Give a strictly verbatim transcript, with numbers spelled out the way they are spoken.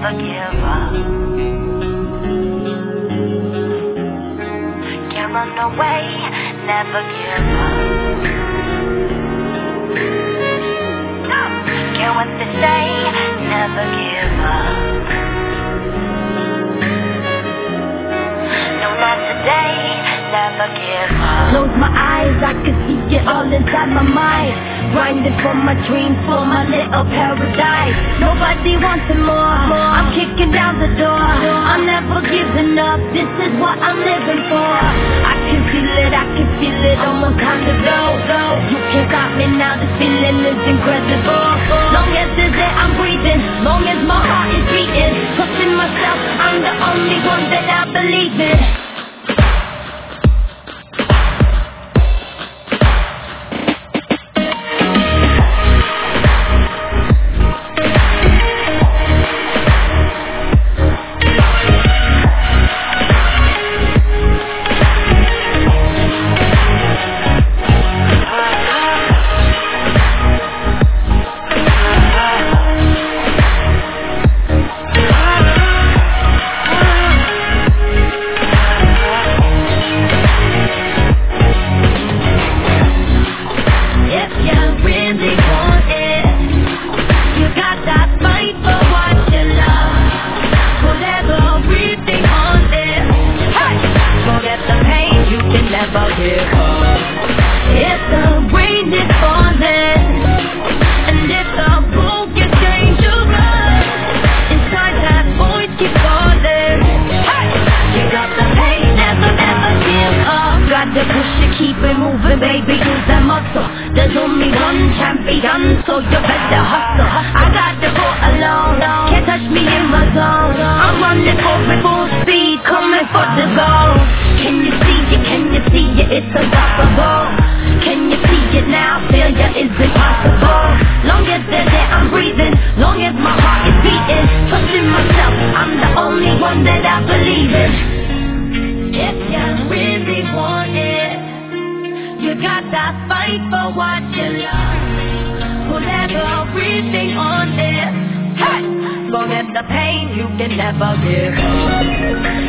never give up. Can't run away, never give up. No, care what they say, never give up. No, not today, never give up. Close my eyes, I can see it all inside my mind. Grinding for my dreams, for my little paradise. Nobody wants it more. I'm kicking down the door. I'm never giving up. This is what I'm living for. I can feel it, I can feel it. Almost time to go. You can't stop me now. This feeling is incredible. Long as it's there, I'm breathing. Long as my heart is beating. Trusting myself, I'm the only one that I believe in. Keep it moving, baby, use that muscle. There's only one champion, so you better hustle. I got to go alone, can't touch me in my zone. I'm running for it full speed, coming for the goal. Can you see it, can you see it, it's unstoppable. Can you see it now, failure is impossible. Long as they're there, I'm breathing. Long as my heart is beating. Trusting myself, I'm the only one that I believe in. If you really want it, you gotta fight for what you love. Put everything on it. Hey! Forget the pain, you can never give up.